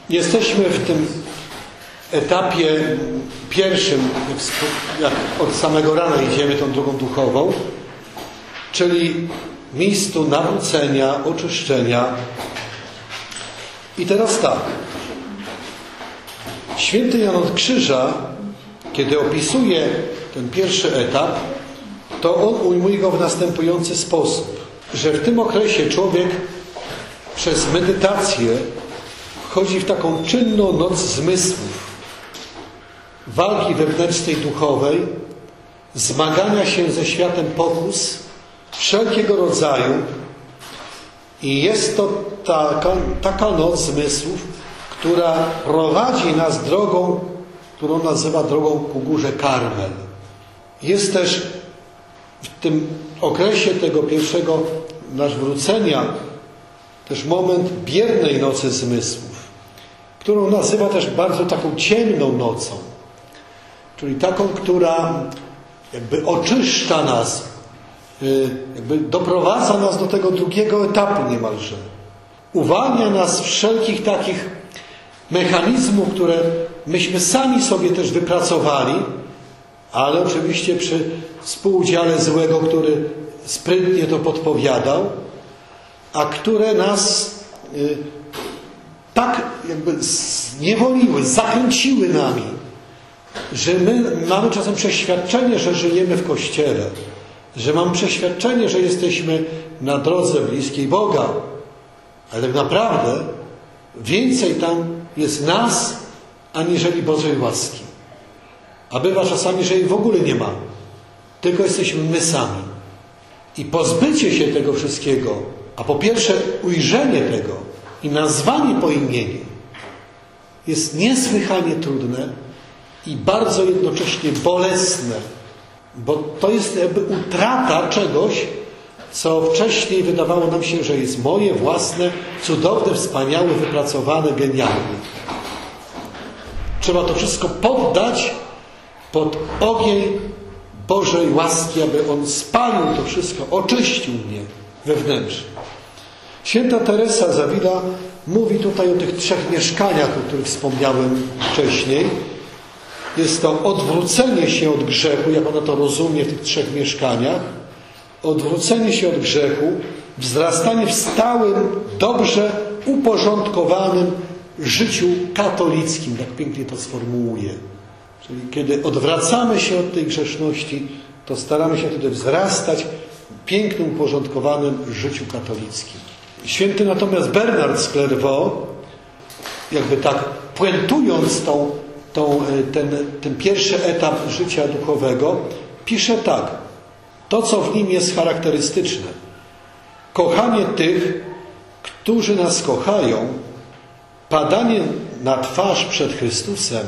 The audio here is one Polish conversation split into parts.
Jesteśmy w tym etapie pierwszym, jak od samego rana idziemy tą drogą duchową, czyli miejscu nawrócenia, oczyszczenia. I teraz tak. Święty Jan od Krzyża, kiedy opisuje ten pierwszy etap, to on ujmuje go w następujący sposób, że w tym okresie człowiek przez medytację wchodzi w taką czynną noc zmysłów, walki wewnętrznej, duchowej, zmagania się ze światem pokus wszelkiego rodzaju i jest to taka noc zmysłów, która prowadzi nas drogą, którą nazywa drogą ku górze Karmel. Jest też w tym okresie tego pierwszego nawrócenia też moment biernej nocy zmysłów, którą nazywa też bardzo taką ciemną nocą, czyli taką, która jakby oczyszcza nas, jakby doprowadza nas do tego drugiego etapu niemalże. Uwalnia nas wszelkich takich mechanizmów, które myśmy sami sobie też wypracowali, ale oczywiście przy współudziale złego, który sprytnie to podpowiadał, a które nas tak jakby zniewoliły, zakręciły nami, że my mamy czasem przeświadczenie, że żyjemy w Kościele, że mamy przeświadczenie, że jesteśmy na drodze bliskiej Boga, ale tak naprawdę więcej tam jest nas, aniżeli Bożej łaski. A bywa czasami, że jej w ogóle nie ma. Tylko jesteśmy my sami. I pozbycie się tego wszystkiego, a po pierwsze ujrzenie tego i nazwanie po imieniu jest niesłychanie trudne i bardzo jednocześnie bolesne, bo to jest jakby utrata czegoś, co wcześniej wydawało nam się, że jest moje, własne, cudowne, wspaniałe, wypracowane, genialne. Trzeba to wszystko poddać pod ogień Bożej łaski, aby On spalił to wszystko, oczyścił mnie wewnętrznie. Święta Teresa z Avila mówi tutaj o tych 3 mieszkaniach, o których wspomniałem wcześniej. Jest to odwrócenie się od grzechu, jak ona to rozumie w tych 3 mieszkaniach. Odwrócenie się od grzechu, wzrastanie w stałym, dobrze uporządkowanym życiu katolickim, tak pięknie to sformułuje. Czyli kiedy odwracamy się od tej grzeszności, to staramy się wtedy wzrastać w pięknym, uporządkowanym życiu katolickim. Święty natomiast Bernard z Clairvaux, jakby tak puentując ten pierwszy etap życia duchowego, pisze tak. To, co w nim jest charakterystyczne. Kochanie tych, którzy nas kochają, padanie na twarz przed Chrystusem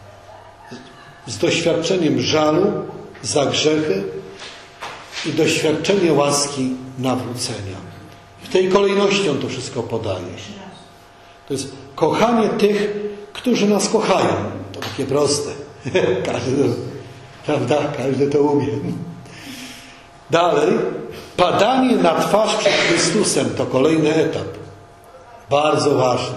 z doświadczeniem żalu za grzechy i doświadczenie łaski nawrócenia. W tej kolejności on to wszystko podaje. To jest kochanie tych, którzy nas kochają. To takie proste. Każdy to umie. Dalej, padanie na twarz przed Chrystusem to kolejny etap. Bardzo ważny.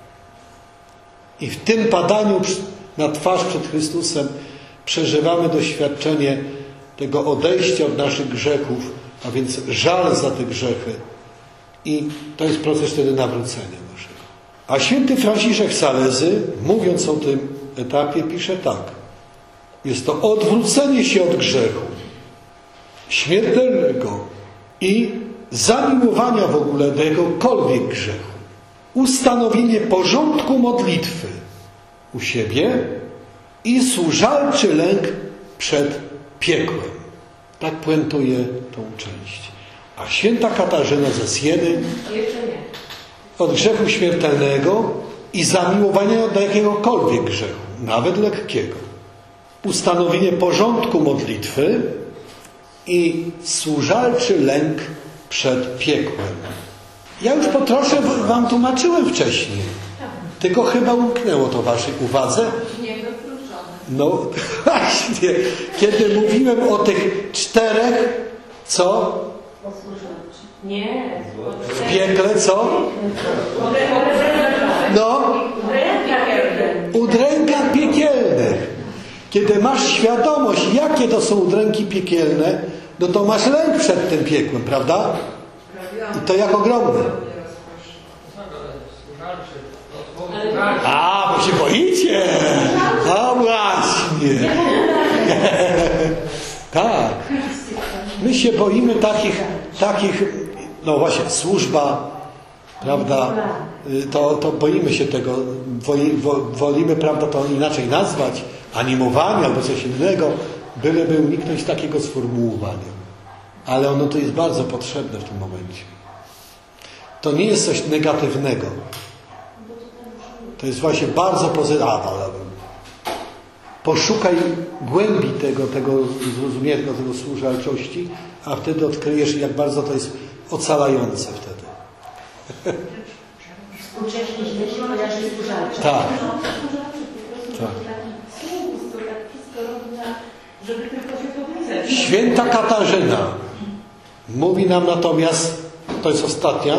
I w tym padaniu na twarz przed Chrystusem przeżywamy doświadczenie tego odejścia od naszych grzechów, a więc żal za te grzechy. I to jest proces wtedy nawrócenia naszego. A święty Franciszek Salezy, mówiąc o tym etapie, pisze tak. Jest to odwrócenie się od grzechu śmiertelnego i zamiłowania w ogóle do jakiegokolwiek grzechu. Ustanowienie porządku modlitwy u siebie i służalczy lęk przed piekłem. Tak puentuje tą część. A święta Katarzyna ze Sieny od grzechu śmiertelnego i zamiłowania do jakiegokolwiek grzechu, nawet lekkiego. Ustanowienie porządku modlitwy i służalczy lęk przed piekłem. Ja już po trosze wam tłumaczyłem wcześniej. Tylko chyba umknęło to waszej uwadze. No właśnie, kiedy mówiłem o tych 4, co? Nie. W piekle, co? No? Kiedy masz świadomość, jakie to są udręki piekielne, no to masz lęk przed tym piekłem, prawda? I to jak ogromny. A, bo się boicie! A właśnie! Tak. My się boimy takich, no właśnie, służba, prawda? To boimy się tego, wolimy, prawda, to inaczej nazwać, animowanie albo coś innego, byleby uniknąć takiego sformułowania. Ale ono to jest bardzo potrzebne w tym momencie. To nie jest coś negatywnego. To jest właśnie bardzo pozytywne. Poszukaj głębi tego zrozumienia, tego służalczości, a wtedy odkryjesz, jak bardzo to jest ocalające wtedy. Współcześnie źle się kojarzy służalczość. Tak. Święta Katarzyna mówi nam natomiast, to jest ostatnia,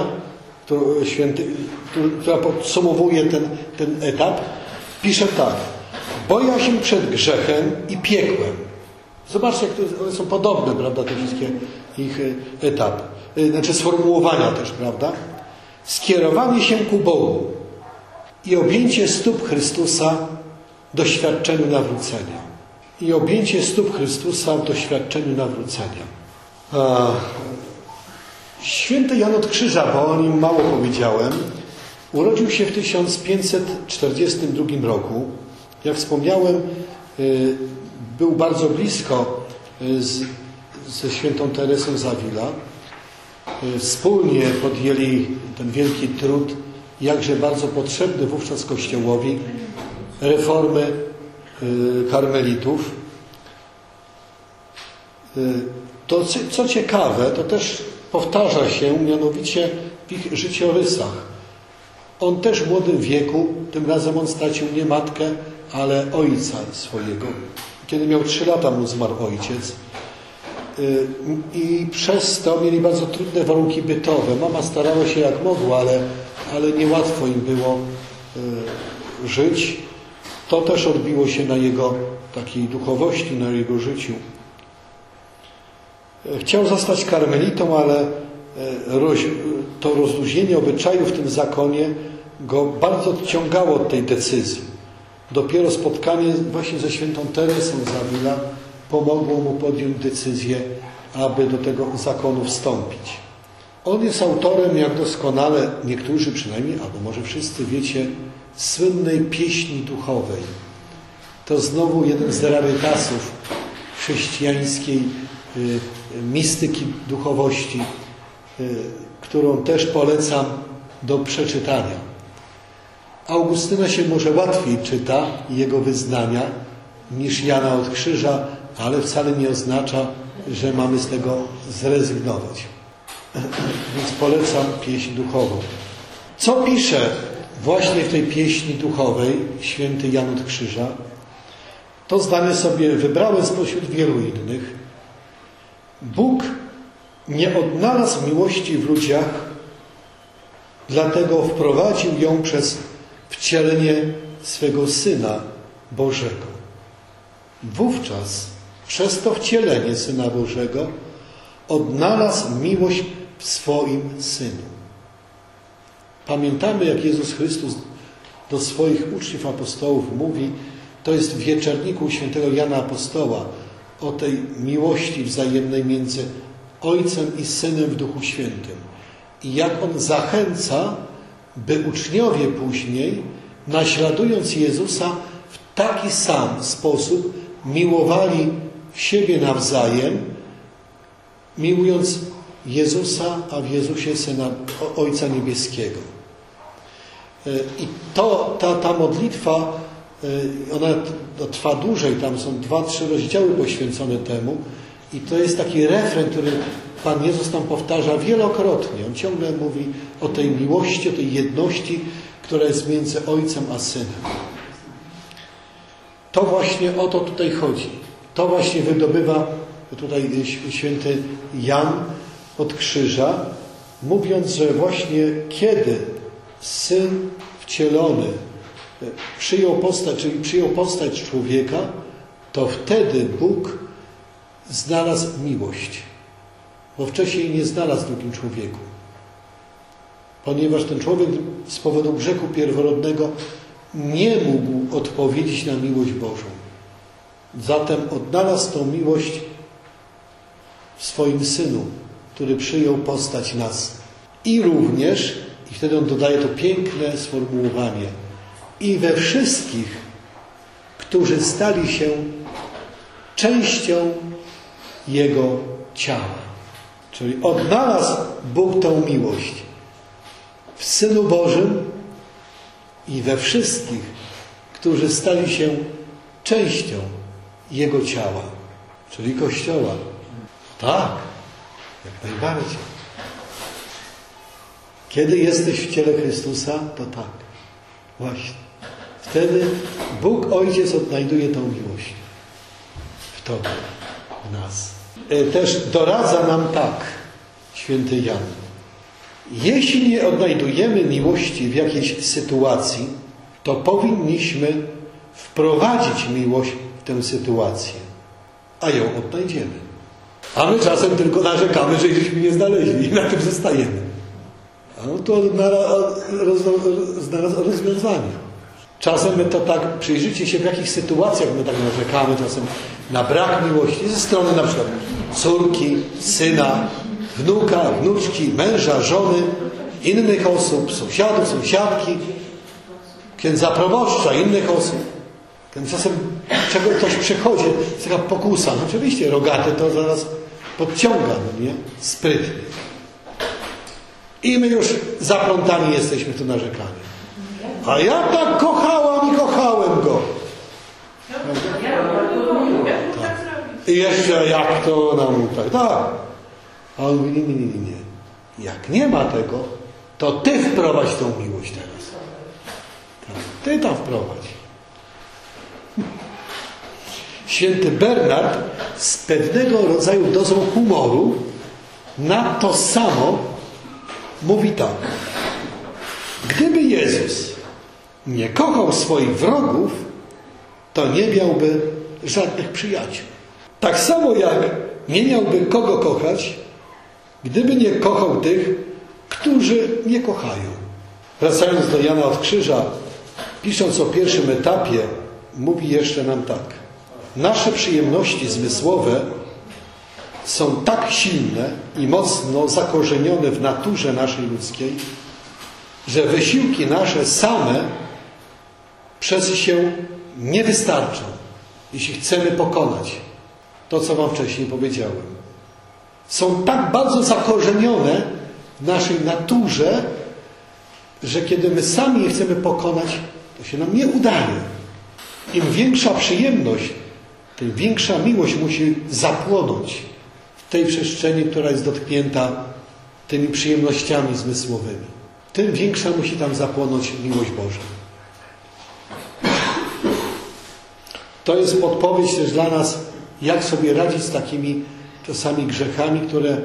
która podsumowuje ten etap, pisze tak: bojaźń przed grzechem i piekłem. Zobaczcie, jak one są podobne, prawda, te wszystkie ich etapy. Znaczy sformułowania też, prawda? Skierowanie się ku Bogu i objęcie stóp Chrystusa w doświadczeniu nawrócenia. I objęcie stóp Chrystusa w doświadczeniu nawrócenia. Święty Jan od Krzyża, bo o nim mało powiedziałem, urodził się w 1542 roku. Jak wspomniałem, był bardzo blisko ze świętą Teresą z Avila. Wspólnie podjęli ten wielki trud, jakże bardzo potrzebny wówczas Kościołowi, reformy karmelitów. To, co ciekawe, to też powtarza się mianowicie w ich życiorysach. On też w młodym wieku, tym razem on stracił nie matkę, ale ojca swojego. Kiedy miał 3 lata, mu zmarł ojciec. I przez to mieli bardzo trudne warunki bytowe. Mama starała się jak mogła, ale niełatwo im było żyć. To też odbiło się na jego takiej duchowości, na jego życiu. Chciał zostać karmelitą, ale to rozluźnienie obyczajów w tym zakonie go bardzo odciągało od tej decyzji. Dopiero spotkanie właśnie ze świętą Teresą z Avila pomogło mu podjąć decyzję, aby do tego zakonu wstąpić. On jest autorem, jak doskonale niektórzy przynajmniej, albo może wszyscy wiecie, słynnej pieśni duchowej. To znowu jeden z rarytasów chrześcijańskiej mistyki duchowości, którą też polecam do przeczytania. Augustyna się może łatwiej czyta, jego wyznania, niż Jana od Krzyża, ale wcale nie oznacza, że mamy z tego zrezygnować. Więc polecam pieśń duchową. Co pisze właśnie w tej pieśni duchowej święty Jan od Krzyża? To zdanie sobie wybrałem spośród wielu innych. Bóg nie odnalazł miłości w ludziach, dlatego wprowadził ją przez wcielenie swego Syna Bożego. Wówczas przez to wcielenie Syna Bożego odnalazł miłość w swoim Synu. Pamiętamy, jak Jezus Chrystus do swoich uczniów apostołów mówi, to jest w wieczerniku świętego Jana Apostoła, o tej miłości wzajemnej między Ojcem i Synem w Duchu Świętym. I jak On zachęca, by uczniowie później, naśladując Jezusa, w taki sam sposób miłowali siebie nawzajem, miłując Jezusa, a w Jezusie Syna Ojca Niebieskiego. I ta modlitwa, ona trwa dłużej, tam są 2-3 rozdziały poświęcone temu i to jest taki refren, który Pan Jezus nam powtarza wielokrotnie. On ciągle mówi o tej miłości, o tej jedności, która jest między Ojcem a Synem. To właśnie o to tutaj chodzi. To właśnie wydobywa tutaj święty Jan od Krzyża, mówiąc, że właśnie kiedy Syn wcielony przyjął postać człowieka, to wtedy Bóg znalazł miłość, bo wcześniej nie znalazł w drugim człowieku. Ponieważ ten człowiek z powodu grzechu pierworodnego nie mógł odpowiedzieć na miłość Bożą. Zatem odnalazł tą miłość w swoim Synu, który przyjął postać nas. I również, i wtedy on dodaje to piękne sformułowanie, i we wszystkich, którzy stali się częścią Jego ciała. Czyli odnalazł Bóg tą miłość w Synu Bożym i we wszystkich, którzy stali się częścią Jego ciała, czyli Kościoła. Tak, jak najbardziej. Kiedy jesteś w ciele Chrystusa, to tak. Właśnie. Wtedy Bóg Ojciec odnajduje tą miłość w Tobie, w nas. Też doradza nam tak święty Jan. Jeśli nie odnajdujemy miłości w jakiejś sytuacji, to powinniśmy wprowadzić miłość w tę sytuację, a ją odnajdziemy. A my czasem tylko narzekamy, że żeśmy nie znaleźli i na tym zostajemy. A on tu znalazł rozwiązanie. Czasem my to tak, przyjrzyjcie się, w jakich sytuacjach my tak narzekamy czasem na brak miłości ze strony na przykład córki, syna, wnuka, wnuczki, męża, żony, innych osób, sąsiadów, sąsiadki, księdza proboszcza, innych osób. Ten czasem czego ktoś przychodzi, jest taka pokusa. No oczywiście rogaty to zaraz podciąga, no nie? Sprytnie. I my już zaplątani jesteśmy w to narzekanie. A ja tak kochałam i kochałem go. Tak. I jeszcze jak to ona mówi, tak. A on mówi, nie. Jak nie ma tego, to ty wprowadź tą miłość teraz. Tak. Ty tam wprowadź. Święty Bernard z pewnego rodzaju dozą humoru na to samo mówi tak. Gdyby Jezus nie kochał swoich wrogów, to nie miałby żadnych przyjaciół. Tak samo jak nie miałby kogo kochać, gdyby nie kochał tych, którzy nie kochają. Wracając do Jana od Krzyża, pisząc o pierwszym etapie, mówi jeszcze nam tak. Nasze przyjemności zmysłowe są tak silne i mocno zakorzenione w naturze naszej ludzkiej, że wysiłki nasze same przez się nie wystarczą, jeśli chcemy pokonać to, co wam wcześniej powiedziałem. Są tak bardzo zakorzenione w naszej naturze, że kiedy my sami je chcemy pokonać, to się nam nie udaje. Im większa przyjemność, tym większa miłość musi zapłonąć w tej przestrzeni, która jest dotknięta tymi przyjemnościami zmysłowymi. Tym większa musi tam zapłonąć miłość Boża. To jest podpowiedź też dla nas, jak sobie radzić z takimi czasami grzechami, które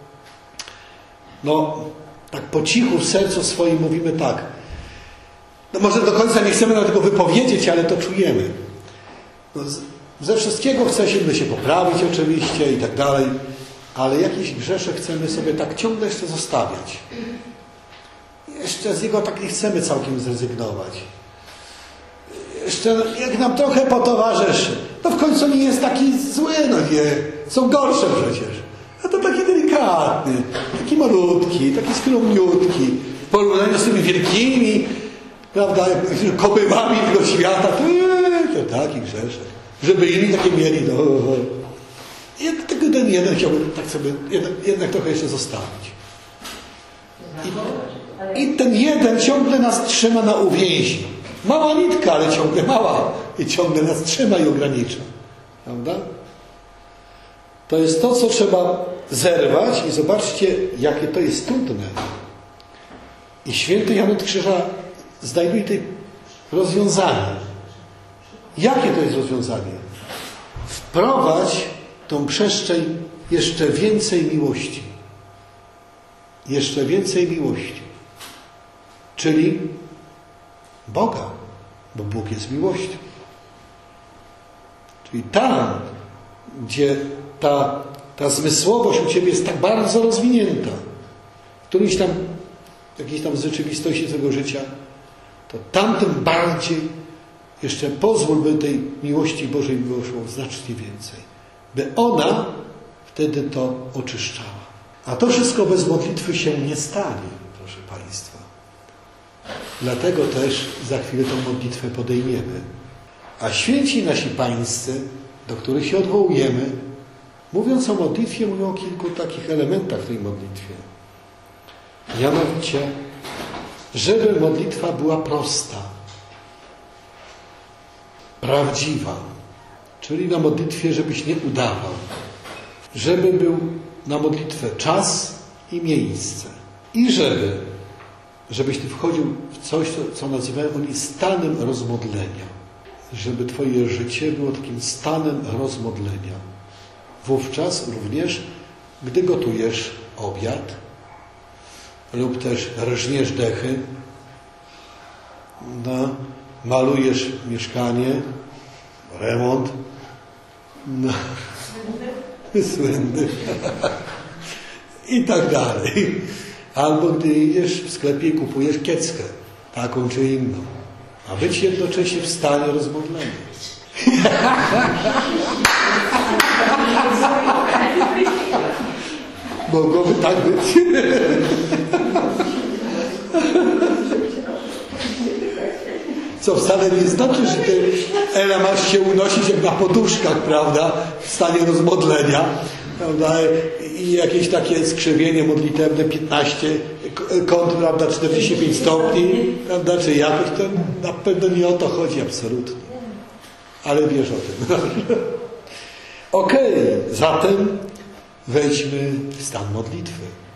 tak po cichu w sercu swoim mówimy tak. Może do końca nie chcemy nawet tego wypowiedzieć, ale to czujemy. Ze wszystkiego chcemy się poprawić oczywiście i tak dalej, ale jakiś grzeszek chcemy sobie tak ciągle jeszcze zostawiać. Jeszcze z niego tak nie chcemy całkiem zrezygnować. Jeszcze jak nam trochę potowarzyszy, to w końcu nie jest taki zły, no nie. Są gorsze przecież. A to taki delikatny, taki malutki, taki skromniutki. W porównaniu z tymi wielkimi, prawda, kobywami tego świata, to taki grzeszek. Żeby inni takie mieli, tylko ten jeden chciałbym tak sobie jednak trochę jeszcze zostawić. I ten jeden ciągle nas trzyma na uwięzi. Mała nitka, ale ciągle mała. I ciągle nas trzyma i ogranicza. Prawda? To jest to, co trzeba zerwać i zobaczcie, jakie to jest trudne. I święty Jan od Krzyża znajduje tutaj rozwiązanie. Jakie to jest rozwiązanie? Wprowadź tą przestrzeń jeszcze więcej miłości. Jeszcze więcej miłości. Czyli Boga, bo Bóg jest miłością. Czyli tam, gdzie ta zmysłowość u Ciebie jest tak bardzo rozwinięta, w jakiejś tam rzeczywistości tego życia, to tamtym bardziej jeszcze pozwól, by tej miłości Bożej było szło znacznie więcej. By ona wtedy to oczyszczała. A to wszystko bez modlitwy się nie stanie, proszę Państwa. Dlatego też za chwilę tą modlitwę podejmiemy. A święci nasi pańscy, do których się odwołujemy, mówiąc o modlitwie, mówią o kilku takich elementach w tej modlitwie. Mianowicie, żeby modlitwa była prosta, prawdziwa, czyli na modlitwie, żebyś nie udawał, żeby był na modlitwę czas i miejsce i żebyś Ty wchodził w coś, co nazywają oni stanem rozmodlenia, żeby Twoje życie było takim stanem rozmodlenia. Wówczas również, gdy gotujesz obiad lub też rżniesz dechy, malujesz mieszkanie, remont, słynny i tak dalej. Albo gdy idziesz w sklepie i kupujesz kieckę, taką czy inną, a być jednocześnie w stanie rozmodlenia. Mogłoby tak być. Co wcale nie znaczy, że Ty, Ela, masz się unosić jak na poduszkach, prawda, w stanie rozmodlenia, prawda, i jakieś takie skrzywienie modlitewne 15 kąt, prawda, 45 stopni, prawda, czy jakoś, to na pewno nie o to chodzi absolutnie. Ale wiesz o tym. Okej, zatem wejdźmy w stan modlitwy.